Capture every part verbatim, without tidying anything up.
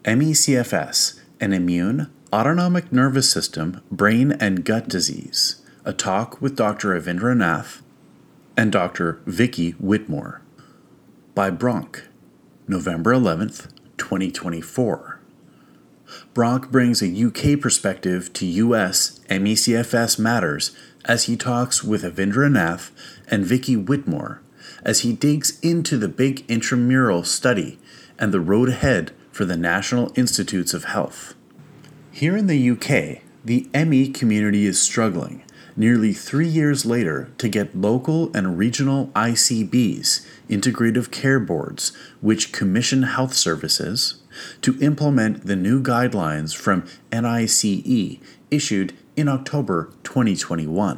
M E C F S, an immune, autonomic nervous system, brain and gut disease. A talk with Doctor Avindra Nath and Doctor Vicky Whitmore. By Bronk, November eleventh, twenty twenty-four. Bronk brings a U K perspective to U S M E C F S matters as he talks with Avindra Nath and Vicky Whitmore as he digs into the big intramural study and the road ahead for the National Institutes of Health. Here in the U K, the M E community is struggling nearly three years later to get local and regional I C Bs, integrative care boards, which commission health services, to implement the new guidelines from N I C E issued in October twenty twenty-one.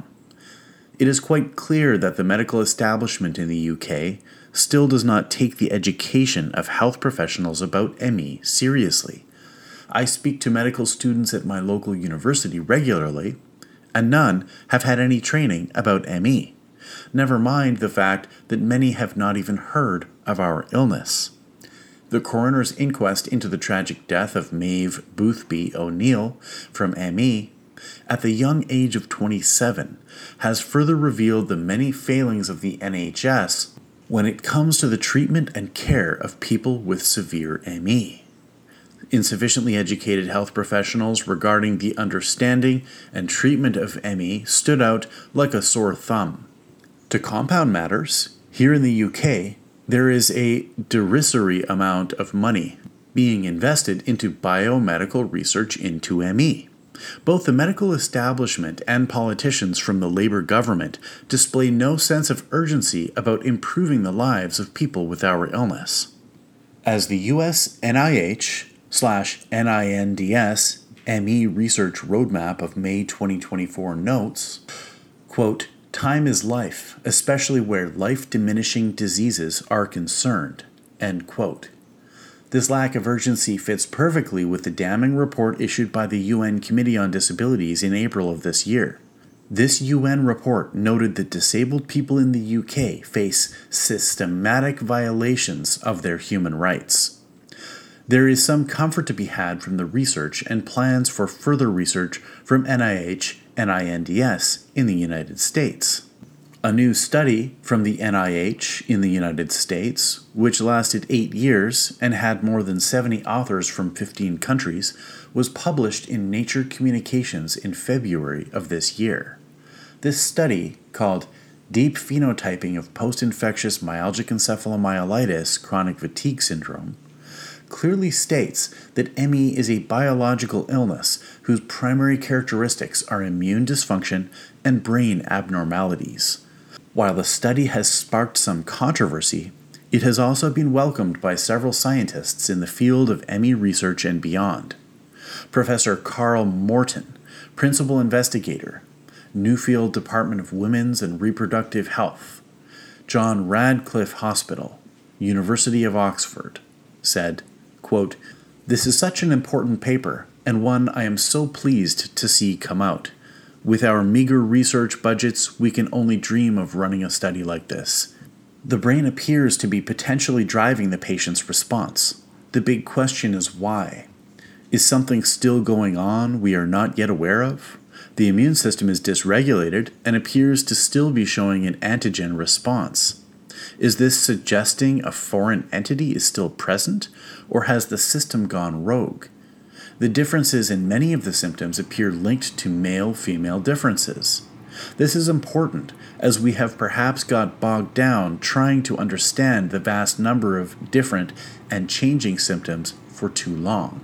It is quite clear that the medical establishment in the U K still does not take the education of health professionals about M E seriously. I speak to medical students at my local university regularly, and none have had any training about M E. Never mind the fact that many have not even heard of our illness. The coroner's inquest into the tragic death of Maeve Boothby O'Neill from M E at the young age of twenty-seven has further revealed the many failings of the N H S when it comes to the treatment and care of people with severe M E. Insufficiently educated health professionals regarding the understanding and treatment of M E stood out like a sore thumb. To compound matters, here in the U K, there is a derisory amount of money being invested into biomedical research into M E. Both the medical establishment and politicians from the Labour government display no sense of urgency about improving the lives of people with our illness. As the U S N I H slash N I N D S M E Research Roadmap of May twenty twenty-four notes, quote, "Time is life, especially where life-diminishing diseases are concerned," end quote. This lack of urgency fits perfectly with the damning report issued by the U N Committee on Disabilities in April of this year. This U N report noted that disabled people in the U K face systematic violations of their human rights. There is some comfort to be had from the research and plans for further research from N I H and N I N D S in the United States. A new study from the N I H in the United States, which lasted eight years and had more than seventy authors from fifteen countries, was published in Nature Communications in February of this year. This study, called Deep Phenotyping of Post-Infectious Myalgic Encephalomyelitis Chronic Fatigue Syndrome, clearly states that M E is a biological illness whose primary characteristics are immune dysfunction and brain abnormalities. While the study has sparked some controversy, it has also been welcomed by several scientists in the field of M E research and beyond. Professor Carl Morton, Principal Investigator, Newfield Department of Women's and Reproductive Health, John Radcliffe Hospital, University of Oxford, said, quote, "This is such an important paper, and one I am so pleased to see come out. With our meager research budgets, we can only dream of running a study like this. The brain appears to be potentially driving the patient's response. The big question is why. Is something still going on we are not yet aware of? The immune system is dysregulated and appears to still be showing an antigen response. Is this suggesting a foreign entity is still present, or has the system gone rogue? The differences in many of the symptoms appear linked to male-female differences. This is important, as we have perhaps got bogged down trying to understand the vast number of different and changing symptoms for too long.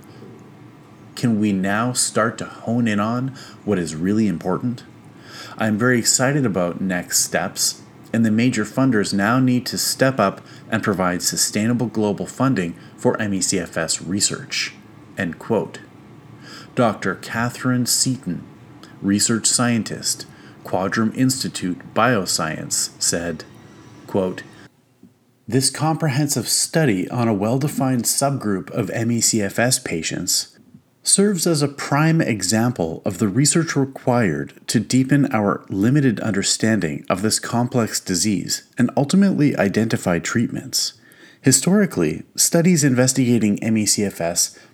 Can we now start to hone in on what is really important? I am very excited about next steps, and the major funders now need to step up and provide sustainable global funding for M E C F S research." End quote. Doctor Catherine Seaton, research scientist, Quadram Institute Bioscience, said, quote, "This comprehensive study on a well-defined subgroup of M E C F S patients serves as a prime example of the research required to deepen our limited understanding of this complex disease and ultimately identify treatments. Historically, studies investigating M E C F S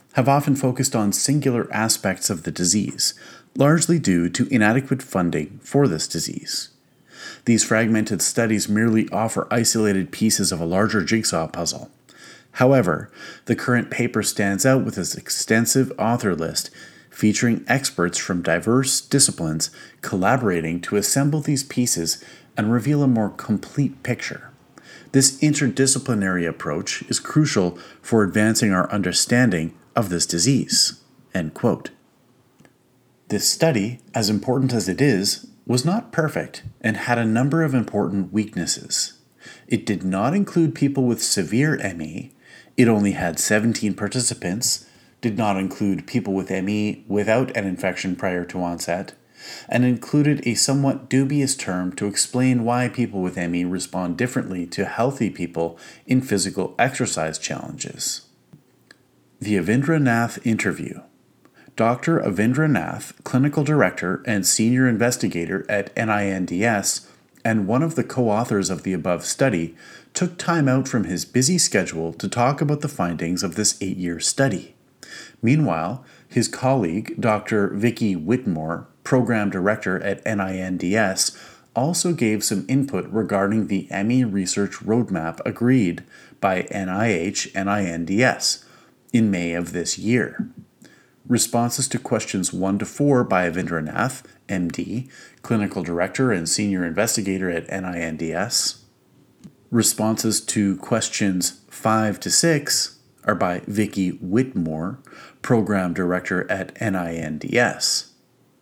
have often focused on singular aspects of the disease, largely due to inadequate funding for this disease. These fragmented studies merely offer isolated pieces of a larger jigsaw puzzle. However, the current paper stands out with its extensive author list featuring experts from diverse disciplines collaborating to assemble these pieces and reveal a more complete picture. This interdisciplinary approach is crucial for advancing our understanding of this disease." End quote. This study, as important as it is, was not perfect and had a number of important weaknesses. It did not include people with severe M E, it only had seventeen participants, did not include people with M E without an infection prior to onset, and included a somewhat dubious term to explain why people with M E respond differently to healthy people in physical exercise challenges. The Avindra Nath interview. Doctor Avindra Nath, clinical director and senior investigator at N I N D S, and one of the co-authors of the above study, took time out from his busy schedule to talk about the findings of this eight-year study. Meanwhile, his colleague, Doctor Vicki Whitmore, program director at N I N D S, also gave some input regarding the M E research roadmap agreed by N I H N I N D S in May of this year. Responses to questions one to four by Avindra Nath, M D, clinical director and senior investigator at N I N D S. Responses to questions five to six are by Vicki Whitmore, program director at N I N D S.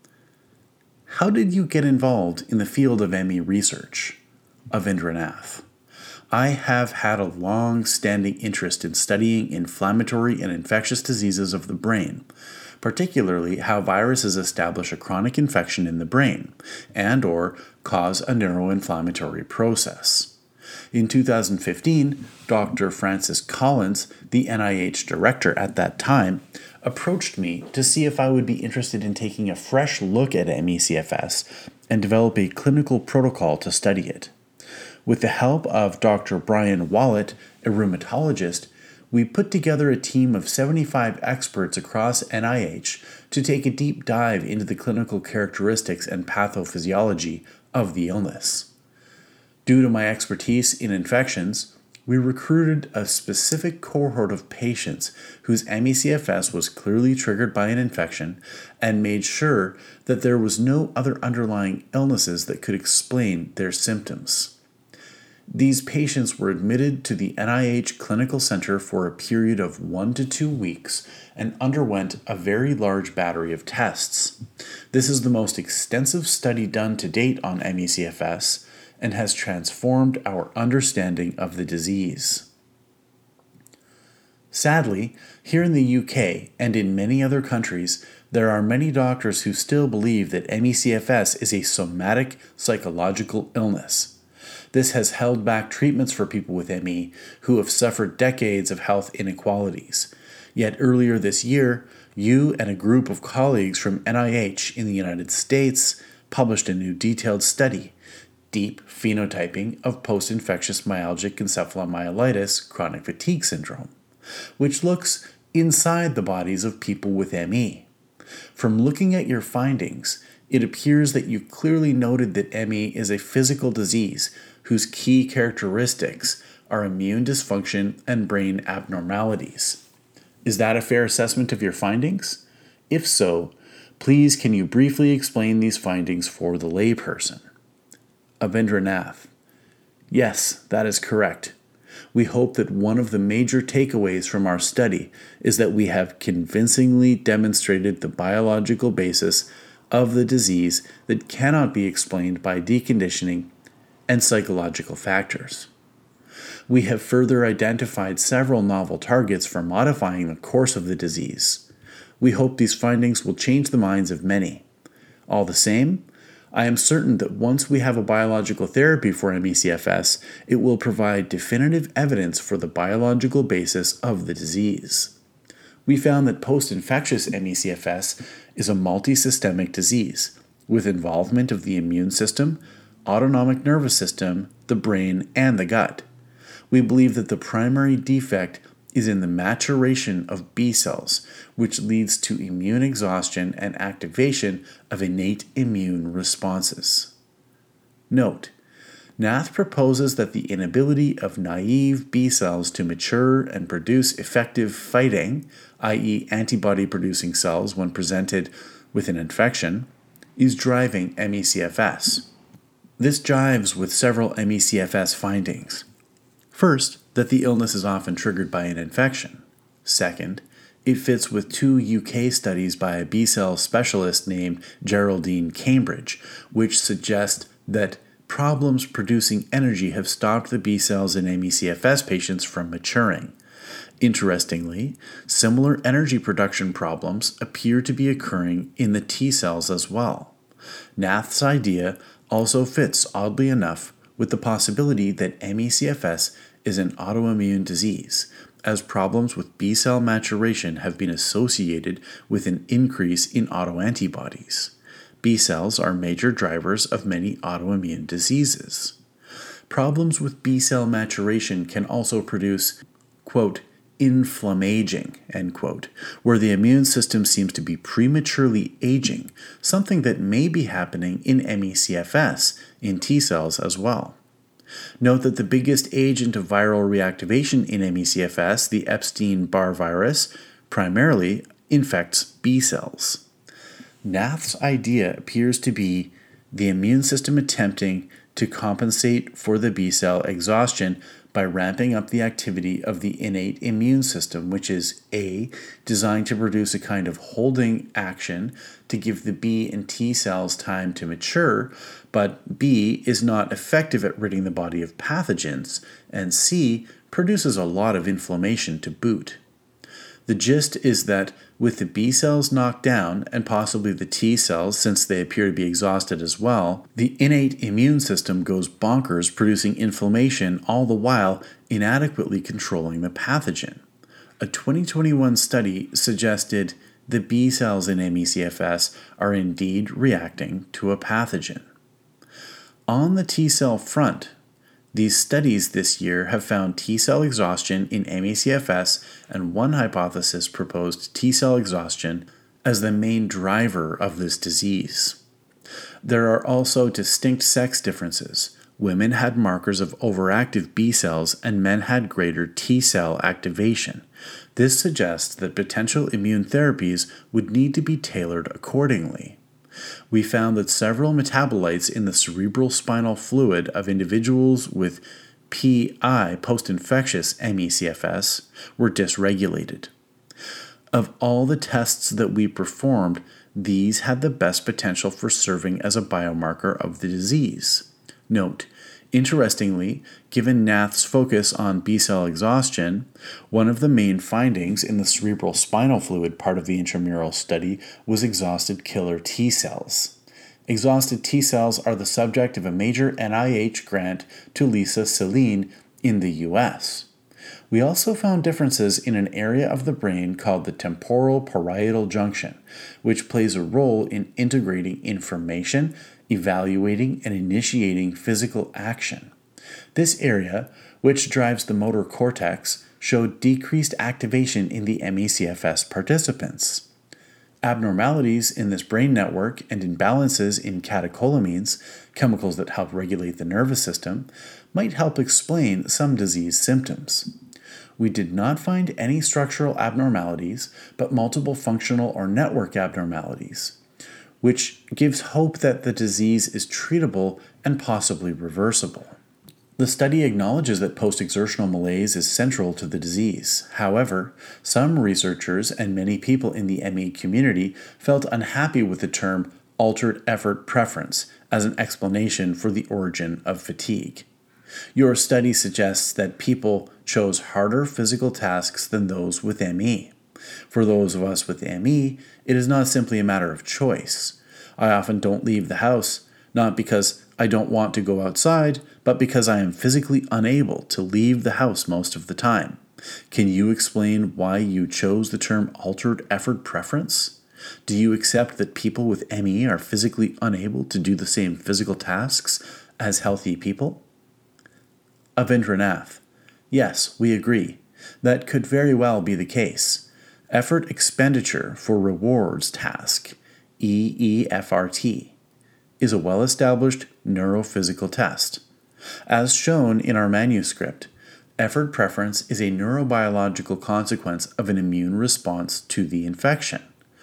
How did you get involved in the field of M E research? Avindra Nath. I have had a long-standing interest in studying inflammatory and infectious diseases of the brain, particularly how viruses establish a chronic infection in the brain and or cause a neuroinflammatory process. In two thousand fifteen, Doctor Francis Collins, the N I H director at that time, approached me to see if I would be interested in taking a fresh look at M E C F S and develop a clinical protocol to study it. With the help of Doctor Brian Wallet, a rheumatologist, we put together a team of seventy-five experts across N I H to take a deep dive into the clinical characteristics and pathophysiology of the illness. Due to my expertise in infections, we recruited a specific cohort of patients whose M E C F S was clearly triggered by an infection and made sure that there was no other underlying illnesses that could explain their symptoms. These patients were admitted to the N I H Clinical Center for a period of one to two weeks and underwent a very large battery of tests. This is the most extensive study done to date on M E C F S and has transformed our understanding of the disease. Sadly, here in the U K and in many other countries, there are many doctors who still believe that M E C F S is a somatic psychological illness. This has held back treatments for people with M E who have suffered decades of health inequalities. Yet earlier this year, you and a group of colleagues from N I H in the United States published a new detailed study, Deep Phenotyping of Post-Infectious Myalgic Encephalomyelitis Chronic Fatigue Syndrome, which looks inside the bodies of people with M E. From looking at your findings, it appears that you clearly noted that M E is a physical disease whose key characteristics are immune dysfunction and brain abnormalities. Is that a fair assessment of your findings? If so, please can you briefly explain these findings for the layperson? Avindra Nath. Yes, that is correct. We hope that one of the major takeaways from our study is that we have convincingly demonstrated the biological basis of the disease that cannot be explained by deconditioning and psychological factors. We have further identified several novel targets for modifying the course of the disease. We hope these findings will change the minds of many. All the same, I am certain that once we have a biological therapy for M E C F S, it will provide definitive evidence for the biological basis of the disease. We found that post-infectious M E C F S is a multisystemic disease with involvement of the immune system, autonomic nervous system, the brain, and the gut. We believe that the primary defect is in the maturation of B cells, which leads to immune exhaustion and activation of innate immune responses. Note: Nath proposes that the inability of naive B cells to mature and produce effective fighting, that is antibody-producing cells when presented with an infection, is driving M E C F S. This jives with several M E C F S findings. First, that the illness is often triggered by an infection. Second, it fits with two U K studies by a B-cell specialist named Geraldine Cambridge, which suggest that problems producing energy have stopped the B cells in M E C F S patients from maturing. Interestingly, similar energy production problems appear to be occurring in the T cells as well. Nath's idea also fits, oddly enough, with the possibility that M E C F S is an autoimmune disease, as problems with B-cell maturation have been associated with an increase in autoantibodies. B cells are major drivers of many autoimmune diseases. Problems with B-cell maturation can also produce, quote, inflammaging, end quote, where the immune system seems to be prematurely aging, something that may be happening in M E C F S in T cells as well. Note that the biggest agent of viral reactivation in M E C F S, the Epstein-Barr virus, primarily infects B cells. Nath's idea appears to be the immune system attempting to compensate for the B-cell exhaustion by ramping up the activity of the innate immune system, which is A, designed to produce a kind of holding action to give the B and T cells time to mature, but B is not effective at ridding the body of pathogens, and C produces a lot of inflammation to boot. The gist is that with the B cells knocked down, and possibly the T cells since they appear to be exhausted as well, the innate immune system goes bonkers, producing inflammation, all the while inadequately controlling the pathogen. A twenty twenty-one study suggested the B cells in M E C F S are indeed reacting to a pathogen. On the T cell front, these studies this year have found T-cell exhaustion in M E C F S, and one hypothesis proposed T-cell exhaustion as the main driver of this disease. There are also distinct sex differences. Women had markers of overactive B cells, and men had greater T-cell activation. This suggests that potential immune therapies would need to be tailored accordingly. We found that several metabolites in the cerebral spinal fluid of individuals with P I, post-infectious M E C F S, were dysregulated. Of all the tests that we performed, these had the best potential for serving as a biomarker of the disease. Note: interestingly, given Nath's focus on B-cell exhaustion, one of the main findings in the cerebral spinal fluid part of the intramural study was exhausted killer T cells. Exhausted T cells are the subject of a major N I H grant to Lisa Celine in the U S. We also found differences in an area of the brain called the temporal parietal junction, which plays a role in integrating information, evaluating, and initiating physical action. This area, which drives the motor cortex, showed decreased activation in the M E C F S participants. Abnormalities in this brain network and imbalances in catecholamines, chemicals that help regulate the nervous system, might help explain some disease symptoms. We did not find any structural abnormalities, but multiple functional or network abnormalities, which gives hope that the disease is treatable and possibly reversible. The study acknowledges that post-exertional malaise is central to the disease. However, some researchers and many people in the M E community felt unhappy with the term altered effort preference as an explanation for the origin of fatigue. Your study suggests that people chose harder physical tasks than those with M E. For those of us with M E, it is not simply a matter of choice. I often don't leave the house, not because I don't want to go outside, but because I am physically unable to leave the house most of the time. Can you explain why you chose the term altered effort preference? Do you accept that people with M E are physically unable to do the same physical tasks as healthy people? Avindranath: yes, we agree. That could very well be the case. Effort Expenditure for Rewards Task, E E F R T, is a well-established neurophysical test. As shown in our manuscript, effort preference is a neurobiological consequence of an immune response to the infection.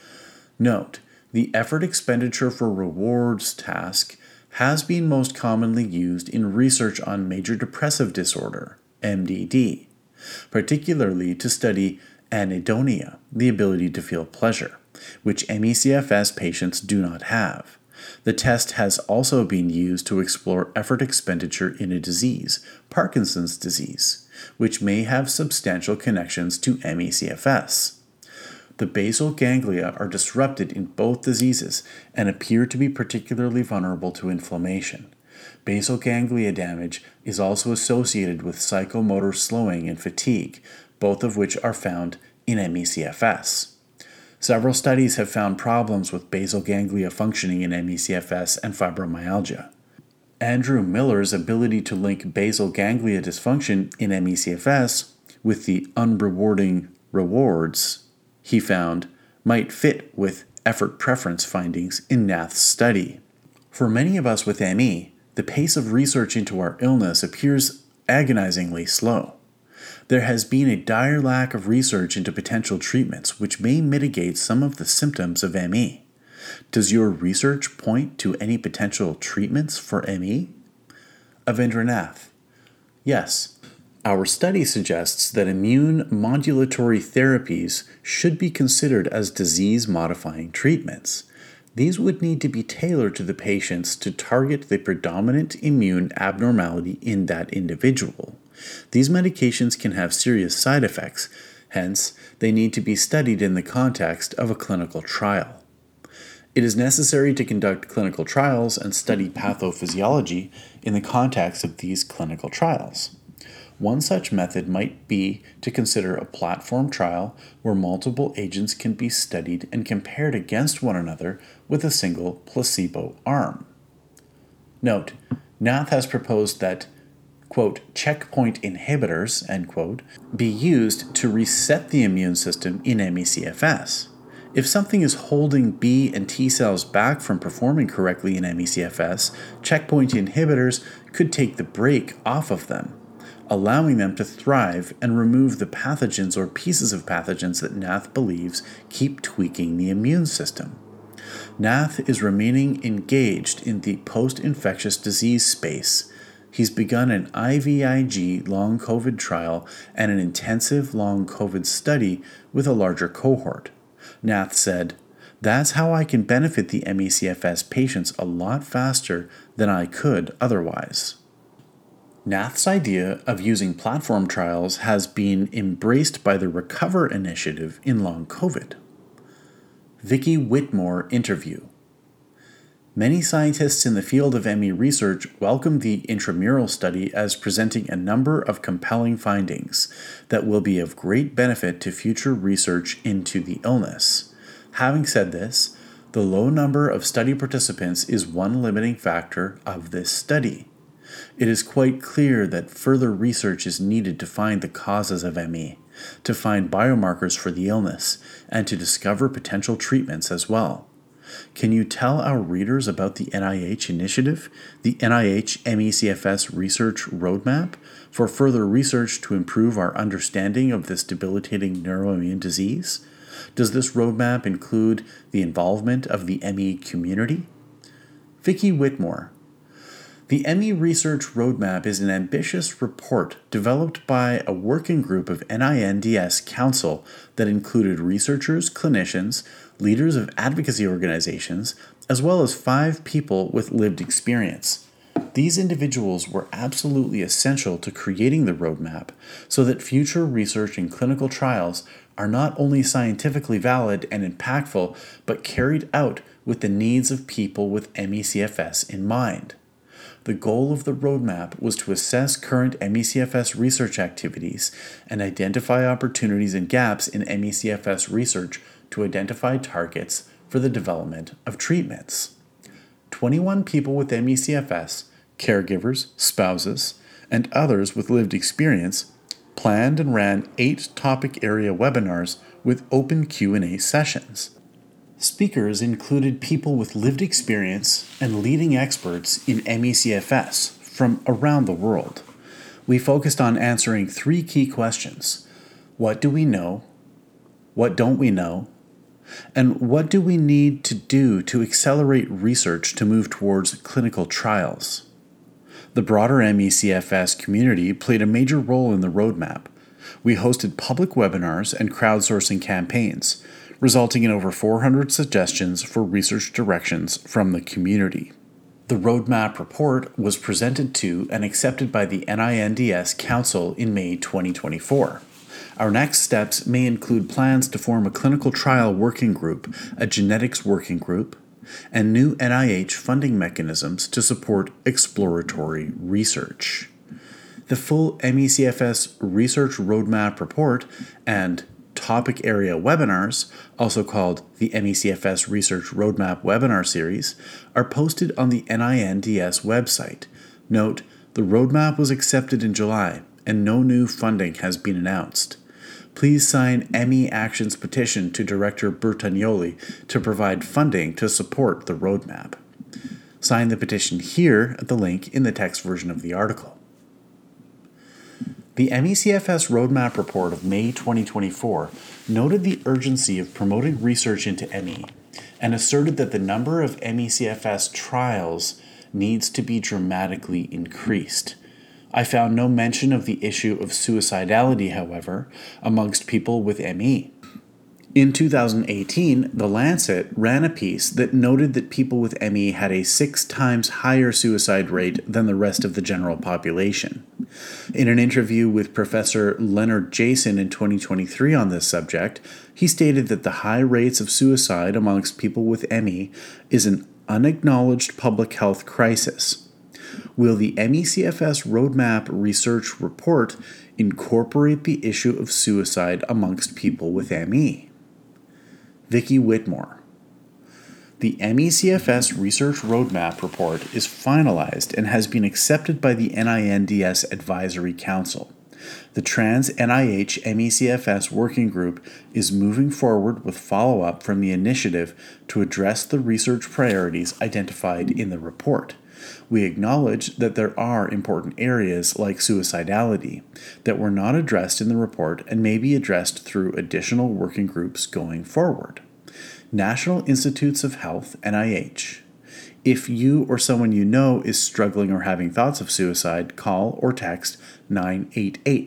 Note, the effort expenditure for rewards task has been most commonly used in research on major depressive disorder, M D D, particularly to study anhedonia, the ability to feel pleasure, which M E C F S patients do not have. The test has also been used to explore effort expenditure in a disease, Parkinson's disease, which may have substantial connections to M E C F S. The basal ganglia are disrupted in both diseases and appear to be particularly vulnerable to inflammation. Basal ganglia damage is also associated with psychomotor slowing and fatigue, both of which are found in M E C F S. Several studies have found problems with basal ganglia functioning in M E C F S and fibromyalgia. Andrew Miller's ability to link basal ganglia dysfunction in M E C F S with the unrewarding rewards he found might fit with effort preference findings in Nath's study. For many of us with M E, the pace of research into our illness appears agonizingly slow. There has been a dire lack of research into potential treatments which may mitigate some of the symptoms of M E. Does your research point to any potential treatments for M E? Avindranath: Yes. Our study suggests that immune modulatory therapies should be considered as disease-modifying treatments. These would need to be tailored to the patients to target the predominant immune abnormality in that individual. These medications can have serious side effects, hence, they need to be studied in the context of a clinical trial. It is necessary to conduct clinical trials and study pathophysiology in the context of these clinical trials. One such method might be to consider a platform trial where multiple agents can be studied and compared against one another with a single placebo arm. Note, Nath has proposed that, quote, checkpoint inhibitors, end quote, be used to reset the immune system in M E C F S. If something is holding B and T cells back from performing correctly in M E C F S, checkpoint inhibitors could take the brake off of them, allowing them to thrive and remove the pathogens or pieces of pathogens that Nath believes keep tweaking the immune system. Nath is remaining engaged in the post-infectious disease space. He's begun an I V I G long COVID trial and an intensive long COVID study with a larger cohort. Nath said, "That's how I can benefit the M E C F S patients a lot faster than I could otherwise." Nath's idea of using platform trials has been embraced by the Recover Initiative in long COVID. Vicki Whitmore interview. Many scientists in the field of M E research welcome the intramural study as presenting a number of compelling findings that will be of great benefit to future research into the illness. Having said this, the low number of study participants is one limiting factor of this study. It is quite clear that further research is needed to find the causes of M E, to find biomarkers for the illness, and to discover potential treatments as well. Can you tell our readers about the N I H initiative, the N I H M E C F S Research Roadmap, for further research to improve our understanding of this debilitating neuroimmune disease? Does this roadmap include the involvement of the M E community? Vicki Whitmore. The M E Research Roadmap is an ambitious report developed by a working group of N I N D S Council that included researchers, clinicians, leaders of advocacy organizations, as well as five people with lived experience. These individuals were absolutely essential to creating the roadmap so that future research and clinical trials are not only scientifically valid and impactful, but carried out with the needs of people with M E C F S in mind. The goal of the roadmap was to assess current M E C F S research activities and identify opportunities and gaps in M E C F S research to identify targets for the development of treatments. twenty-one people with M E C F S, caregivers, spouses, and others with lived experience planned and ran eight topic area webinars with open Q and A sessions. Speakers included people with lived experience and leading experts in M E C F S from around the world. We focused on answering three key questions. What do we know? What don't we know? And what do we need to do to accelerate research to move towards clinical trials? The broader M E C F S community played a major role in the roadmap. We hosted public webinars and crowdsourcing campaigns, resulting in over four hundred suggestions for research directions from the community. The roadmap report was presented to and accepted by the N I N D S Council in May twenty twenty-four. Our next steps may include plans to form a clinical trial working group, a genetics working group, and new N I H funding mechanisms to support exploratory research. The full M E C F S Research Roadmap Report and Topic Area Webinars, also called the M E C F S Research Roadmap Webinar Series, are posted on the N I N D S website. Note, the roadmap was accepted in July, and no new funding has been announced. Please sign M E Action's petition to Director Bertagnoli to provide funding to support the roadmap. Sign the petition here at the link in the text version of the article. The M E C F S Roadmap Report of May twenty twenty-four noted the urgency of promoting research into M E and asserted that the number of M E C F S trials needs to be dramatically increased. I found no mention of the issue of suicidality, however, amongst people with M E. In two thousand eighteen, The Lancet ran a piece that noted that people with M E had a six times higher suicide rate than the rest of the general population. In an interview with Professor Leonard Jason in twenty twenty-three on this subject, he stated that the high rates of suicide amongst people with M E is an unacknowledged public health crisis. Will the M E C F S Roadmap Research Report incorporate the issue of suicide amongst people with M E? Vicki Whitmore. The M E C F S Research Roadmap Report is finalized and has been accepted by the N I N D S Advisory Council. The Trans N I H M E C F S Working Group is moving forward with follow-up from the initiative to address the research priorities identified in the report. We acknowledge that there are important areas like suicidality that were not addressed in the report and may be addressed through additional working groups going forward. National Institutes of Health, N I H. If you or someone you know is struggling or having thoughts of suicide, call or text nine eight eight.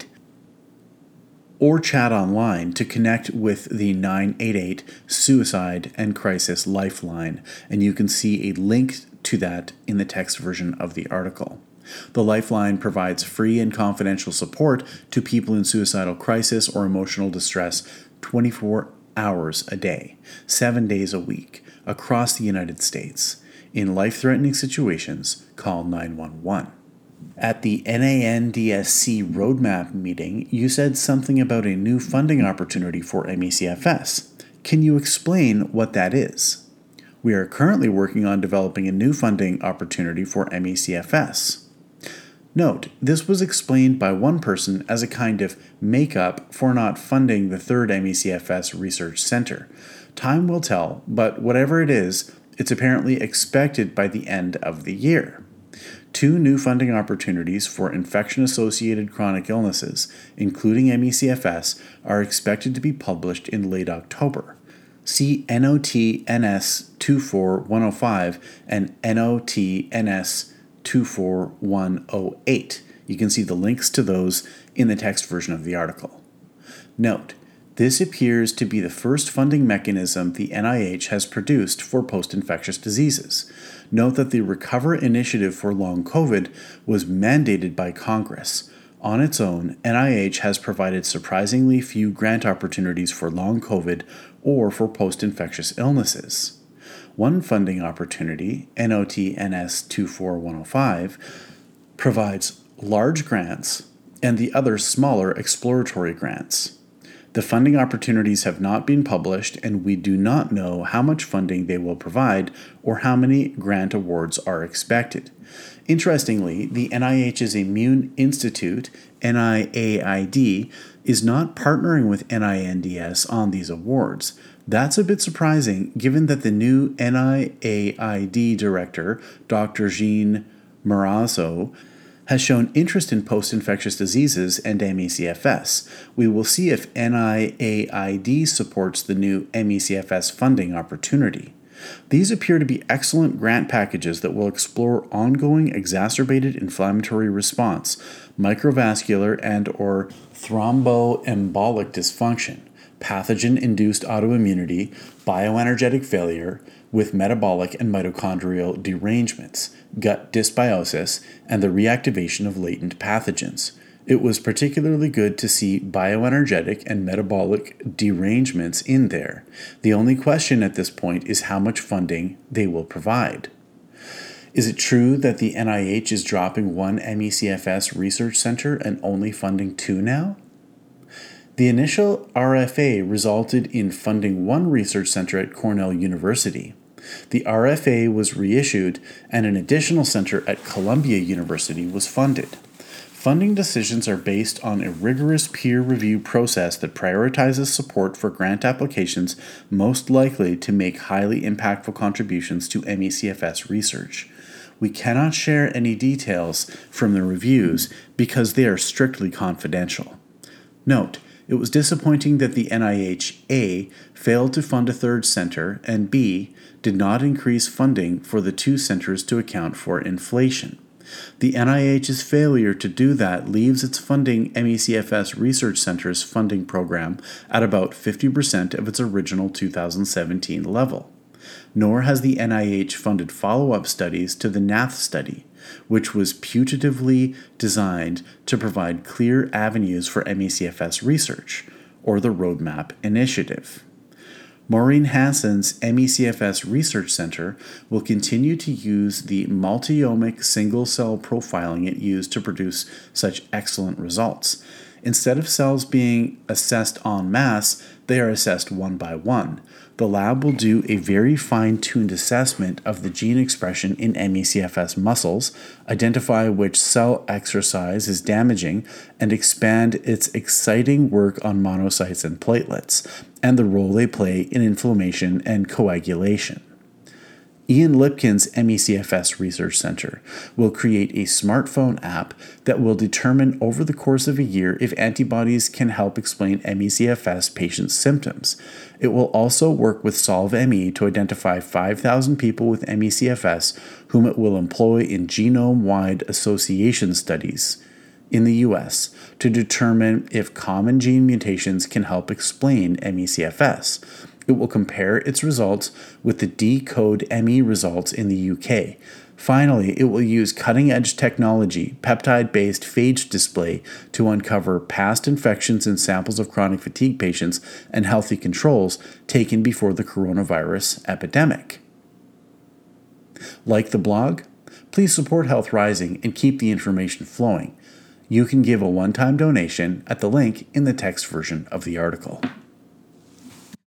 Or chat online to connect with the nine eight eight Suicide and Crisis Lifeline, and you can see a link to that in the text version of the article. The Lifeline provides free and confidential support to people in suicidal crisis or emotional distress twenty-four hours a day, seven days a week, across the United States. In life-threatening situations, call nine one one. At the N A N D S C Roadmap meeting, you said something about a new funding opportunity for M E C F S. Can you explain what that is? We are currently working on developing a new funding opportunity for M E C F S. Note, this was explained by one person as a kind of make-up for not funding the third M E C F S Research Center. Time will tell, but whatever it is, it's apparently expected by the end of the year. Two new funding opportunities for infection-associated chronic illnesses, including M E C F S, are expected to be published in late October. See N O T N S two four one oh five and N O T N S two four one oh eight. You can see the links to those in the text version of the article. Note, this appears to be the first funding mechanism the N I H has produced for post-infectious diseases. Note that the Recover Initiative for Long COVID was mandated by Congress. On its own, N I H has provided surprisingly few grant opportunities for long COVID or for post-infectious illnesses. One funding opportunity, N O T N S two four one oh five, provides large grants and the other smaller exploratory grants. The funding opportunities have not been published, and we do not know how much funding they will provide or how many grant awards are expected. Interestingly, the N I H's Immune Institute, N I A I D, is not partnering with N I N D S on these awards. That's a bit surprising given that the new N I A I D director, Doctor Jean Marazzo, has shown interest in post-infectious diseases and M E C F S. We will see if N I A I D supports the new M E C F S funding opportunity. These appear to be excellent grant packages that will explore ongoing exacerbated inflammatory response, microvascular and or thromboembolic dysfunction, pathogen-induced autoimmunity, bioenergetic failure, with metabolic and mitochondrial derangements, gut dysbiosis, and the reactivation of latent pathogens. It was particularly good to see bioenergetic and metabolic derangements in there. The only question at this point is how much funding they will provide. Is it true that the N I H is dropping one M E C F S research center and only funding two now? The initial R F A resulted in funding one research center at Cornell University. The R F A was reissued, and an additional center at Columbia University was funded. Funding decisions are based on a rigorous peer review process that prioritizes support for grant applications most likely to make highly impactful contributions to M E C F S research. We cannot share any details from the reviews because they are strictly confidential. Note, it was disappointing that the N I H A failed to fund a third center and B did not increase funding for the two centers to account for inflation. The N I H's failure to do that leaves its funding M E C F S Research Center's funding program at about fifty percent of its original two thousand seventeen level. Nor has the N I H funded follow-up studies to the N A T H study, which was putatively designed to provide clear avenues for M E C F S research, or the Roadmap Initiative. Maureen Hansen's M E C F S Research Center will continue to use the multi-omic single-cell profiling it used to produce such excellent results. Instead of cells being assessed en masse, they are assessed one by one. The lab will do a very fine-tuned assessment of the gene expression in M E C F S muscles, identify which cell exercise is damaging, and expand its exciting work on monocytes and platelets, and the role they play in inflammation and coagulation. Ian Lipkin's M E C F S Research Center will create a smartphone app that will determine over the course of a year if antibodies can help explain M E C F S patients' symptoms. It will also work with SolveME to identify five thousand people with M E C F S whom it will employ in genome-wide association studies in the U S to determine if common gene mutations can help explain M E C F S. It will compare its results with the Decode M E results in the U K. Finally, it will use cutting-edge technology, peptide-based phage display, to uncover past infections in samples of chronic fatigue patients and healthy controls taken before the coronavirus epidemic. Like the blog? Please support Health Rising and keep the information flowing. You can give a one-time donation at the link in the text version of the article.